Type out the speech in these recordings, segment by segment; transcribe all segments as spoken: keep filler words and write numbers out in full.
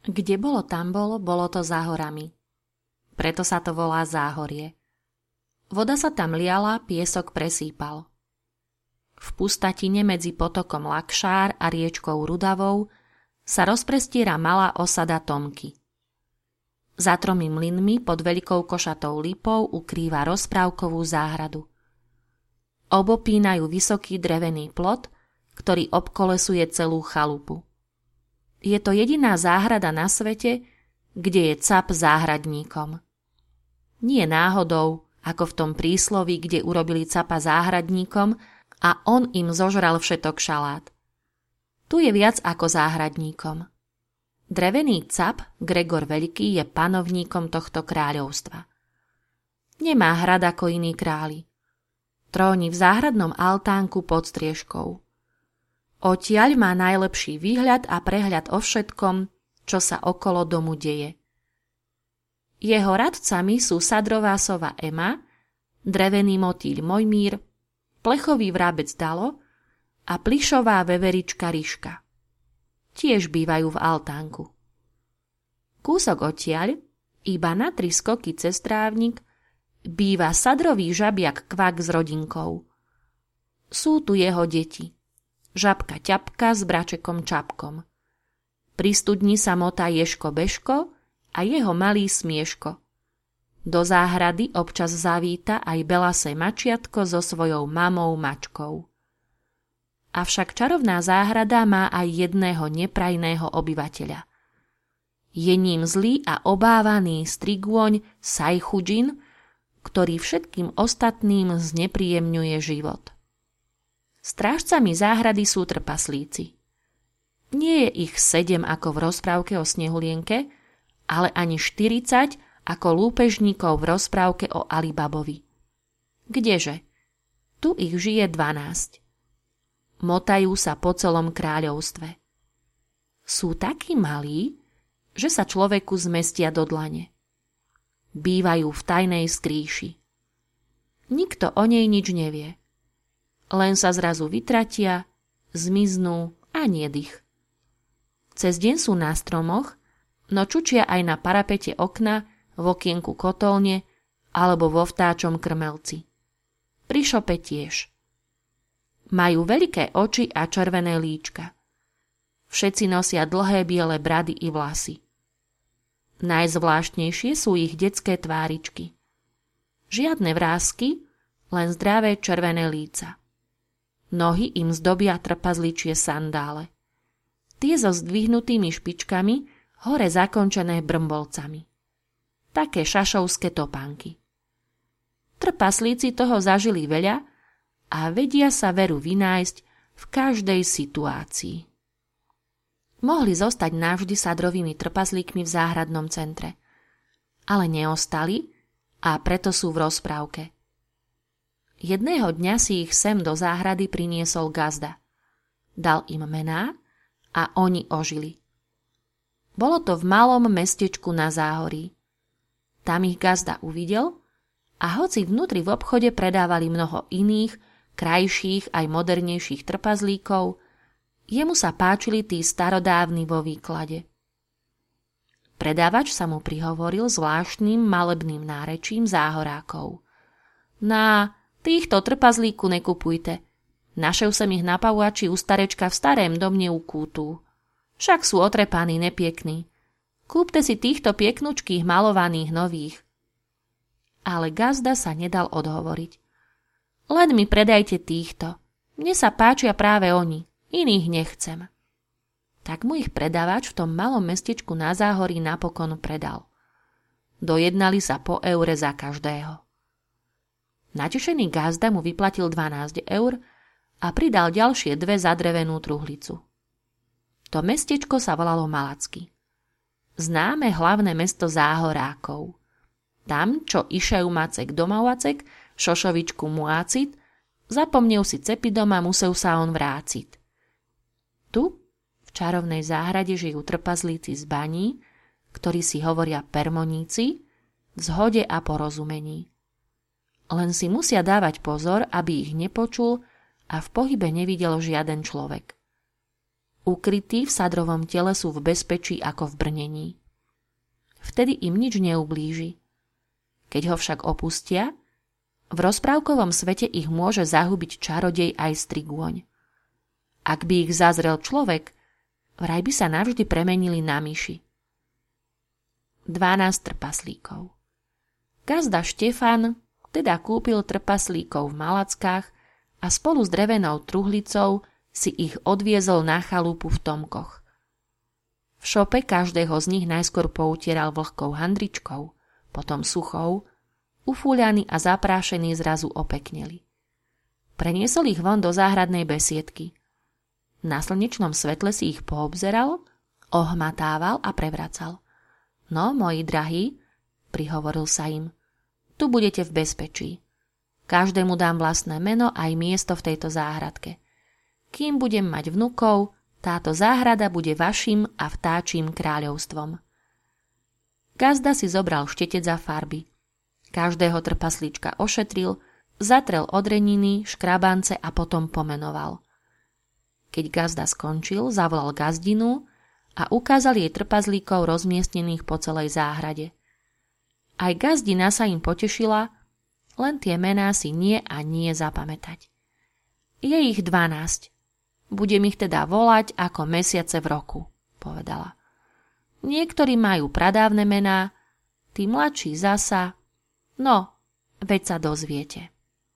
Kde bolo tam bolo, bolo to za horami. Preto sa to volá Záhorie. Voda sa tam liala, piesok presýpal. V pustatine medzi potokom Lakšár a riečkou Rudavou sa rozprestiera malá osada Tomky. Za tromi mlynmi pod veľkou košatou lipou ukrýva rozprávkovú záhradu. Obopínajú vysoký drevený plot, ktorý obkolesuje celú chalupu. Je to jediná záhrada na svete, kde je cap záhradníkom. Nie náhodou, ako v tom prísloví, kde urobili capa záhradníkom a on im zožral všetok šalát. Tu je viac ako záhradníkom. Drevený cap, Gregor Veľký, je panovníkom tohto kráľovstva. Nemá hrad ako iní králi. Tróni v záhradnom altánku pod striežkou. Odtiaľ má najlepší výhľad a prehľad o všetkom, čo sa okolo domu deje. Jeho radcami sú sadrová sova Ema, drevený motýľ Mojmír, plechový vrabec Dalo a plišová veverička Ryška. Tiež bývajú v altánku. Kúsok odtiaľ, iba na tri skoky cez trávnik, býva sadrový žabiak Kvak s rodinkou. Sú tu jeho deti. Žabka Ťapka s bračekom Čapkom. Pri studni sa motá Ješko Beško a jeho malý Smieško. Do záhrady občas zavíta aj belasé mačiatko so svojou mamou Mačkou. Avšak čarovná záhrada má aj jedného neprajného obyvateľa. Je ním zlý a obávaný strigôň Sajchudžin, ktorý všetkým ostatným znepríjemňuje život. Strážcami záhrady sú trpaslíci. Nie je ich sedem ako v rozprávke o Snehulienke, ale ani štyridsať ako lúpežníkov v rozprávke o Alibabovi. Kdeže? Tu ich žije dvanásť. Motajú sa po celom kráľovstve. Sú takí malí, že sa človeku zmestia do dlane. Bývajú v tajnej skrýši. Nikto o nej nič nevie. Len sa zrazu vytratia, zmiznú a niedych. Cez deň sú na stromoch, no čučia aj na parapete okna, v okienku kotolne alebo vo vtáčom krmelci. Pri šope tiež. Majú veľké oči a červené líčka. Všetci nosia dlhé biele brady i vlasy. Najzvláštnejšie sú ich detské tváričky. Žiadne vrásky, len zdravé červené líca. Nohy im zdobia trpazličie sandále. Tie so zdvihnutými špičkami, hore zakončené brmbolcami. Také šašovské topánky. Trpaslíci toho zažili veľa a vedia sa veru vynájsť v každej situácii. Mohli zostať navždy sadrovými trpaslíkmi v záhradnom centre. Ale neostali a preto sú v rozprávke. Jedného dňa si ich sem do záhrady priniesol gazda. Dal im mená a oni ožili. Bolo to v malom mestečku na Záhorí. Tam ich gazda uvidel a hoci vnútri v obchode predávali mnoho iných, krajších aj modernejších trpazlíkov, jemu sa páčili tí starodávni vo výklade. Predávač sa mu prihovoril zvláštnym malebným nárečím záhorákov. Na týchto trpazlíku nekupujte. Našel som ich na pavúači u starečka v starém domne u kútu. Však sú otrepaní, nepiekní. Kúpte si týchto pieknučkých malovaných nových. Ale gazda sa nedal odhovoriť. Len mi predajte týchto. Mne sa páčia práve oni, iných nechcem. Tak mu ich predávač v tom malom mestečku na Záhorí napokon predal. Dojednali sa po eure za každého. Natešený gazda mu vyplatil dvanásť eur a pridal ďalšie dve za drevenú truhlicu. To mestečko sa volalo Malacky. Známe hlavné mesto záhorákov. Tam, čo išajú macek domavacek, šošovičku muácit, zapomnel si cepi doma, musel sa on vráciť. Tu, v čarovnej záhrade, žijú trpazlíci z baní, ktorí si hovoria permoníci, v zhode a porozumení. Len si musia dávať pozor, aby ich nepočul a v pohybe nevidel žiaden človek. Ukrytí v sadrovom tele sú v bezpečí ako v brnení. Vtedy im nič neublíži. Keď ho však opustia, v rozprávkovom svete ich môže zahubiť čarodej aj strigôň. Ak by ich zazrel človek, vraj by sa navždy premenili na myši. dvanásť trpaslíkov. Gazda Štefan teda kúpil trpaslíkov v Malackách a spolu s drevenou truhlicou si ich odviezol na chalupu v Tomkoch. V šope každého z nich najskôr poutieral vlhkou handričkou, potom suchou, ufúľaní a zaprášení zrazu opekneli. Preniesol ich von do záhradnej besiedky. Na slnečnom svetle si ich poobzeral, ohmatával a prevracal. No, moji drahí, prihovoril sa im, tu budete v bezpečí. Každému dám vlastné meno aj miesto v tejto záhradke. Kým budem mať vnukov, táto záhrada bude vašim a vtáčím kráľovstvom. Gazda si zobral štetec a farby. Každého trpaslíčka ošetril, zatrel odreniny, škrabance a potom pomenoval. Keď Gazda skončil, zavolal gazdinu a ukázal jej trpazlíkov rozmiestnených po celej záhrade. Aj gazdina sa im potešila, len tie mená si nie a nie zapamätať. Je ich dvanásť. Budem ich teda volať ako mesiace v roku, povedala. Niektorí majú pradávne mená, tí mladší zasa, no, veď sa dozviete.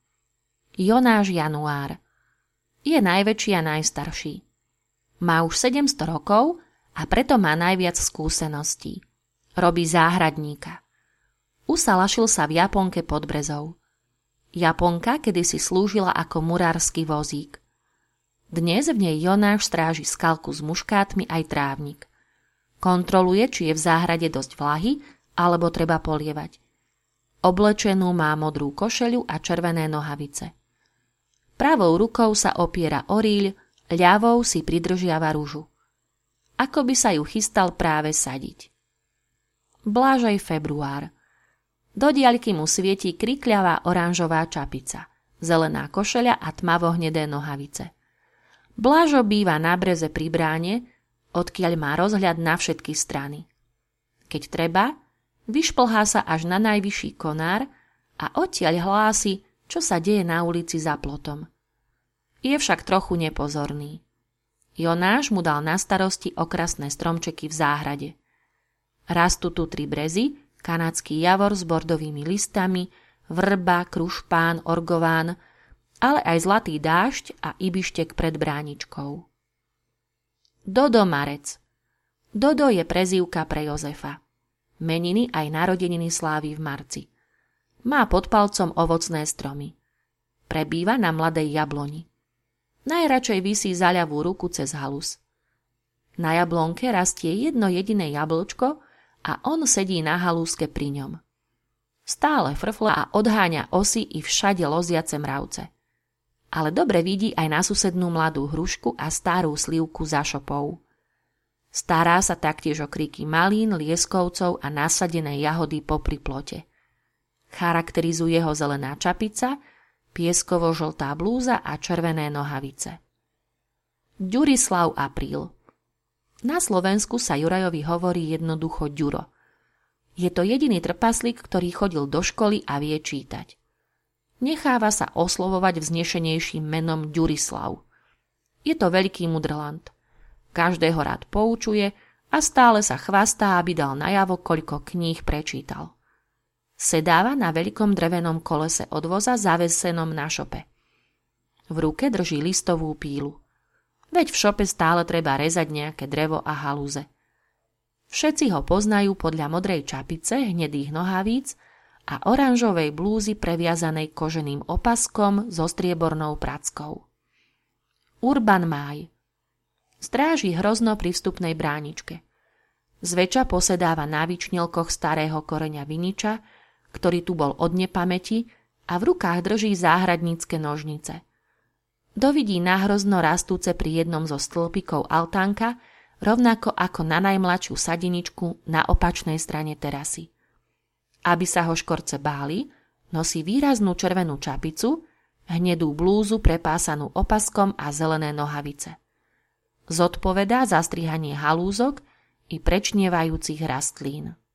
Jonáš Január. Je najväčší a najstarší. Má už sedemsto rokov a preto má najviac skúseností. Robí záhradníka. Usalašil sa v Japonke pod Brezou. Japonka kedysi slúžila ako murársky vozík. Dnes v nej Jonáš stráži skalku s muškátmi aj trávnik. Kontroluje, či je v záhrade dosť vlahy, alebo treba polievať. Oblečenú má modrú košeľu a červené nohavice. Pravou rukou sa opiera o rýľ, ľavou si pridržiava ružu. Ako by sa ju chystal práve sadiť. Blážej február. Do diaľky mu svieti krikľavá oranžová čapica, zelená košeľa a tmavo-hnedé nohavice. Blážo býva na Breze pri bráne, odkiaľ má rozhľad na všetky strany. Keď treba, vyšplhá sa až na najvyšší konár a odtiaľ hlási, čo sa deje na ulici za plotom. Je však trochu nepozorný. Jonáš mu dal na starosti okrasné stromčeky v záhrade. Rastú tu tri brezy, kanadský javor s bordovými listami, vrba, krušpán, orgován, ale aj zlatý dážď a ibištek pred bráničkou. Dodo Marec. Dodo je prezývka pre Jozefa. Meniny aj narodeniny slávi v marci. Má pod palcom ovocné stromy. Prebýva na mladej jabloni. Najradšej visí za ľavú ruku cez halus. Na jablonke rastie jedno jediné jablčko a on sedí na halúske pri ňom. Stále frfla a odháňa osy i všade loziace mravce. Ale dobre vidí aj na susednú mladú hrušku a starú slivku za šopou. Stará sa taktiež o kríky malín, lieskovcov a nasadené jahody popri plote. Charakterizuje ho zelená čapica, pieskovo-žltá blúza a červené nohavice. Ďurislav Apríl. Na Slovensku sa Jurajovi hovorí jednoducho Ďuro. Je to jediný trpaslík, ktorý chodil do školy a vie čítať. Necháva sa oslovovať vznešenejším menom Ďurislav. Je to veľký mudrlant. Každého rád poučuje a stále sa chvastá, aby dal najavo, koľko kníh prečítal. Sedáva na veľkom drevenom kolese od voza zavesenom na šope. V ruke drží listovú pílu. Veď v šope stále treba rezať nejaké drevo a halúze. Všetci ho poznajú podľa modrej čapice, hnedých nohavíc a oranžovej blúzy previazanej koženým opaskom so striebornou prackou. Urban Máj. Stráži hrozno pri vstupnej bráničke. Zväčša posedáva na výčnelkoch starého koreňa viniča, ktorý tu bol od nepamäti, a v rukách drží záhradnícke nožnice. Dovidí nahrozno rastúce pri jednom zo stĺpikov altánka, rovnako ako na najmladšiu sadiničku na opačnej strane terasy. Aby sa ho škorce báli, nosí výraznú červenú čapicu, hnedú blúzu prepásanú opaskom a zelené nohavice. Zodpovedá za strihanie halúzok i prečnievajúcich rastlín.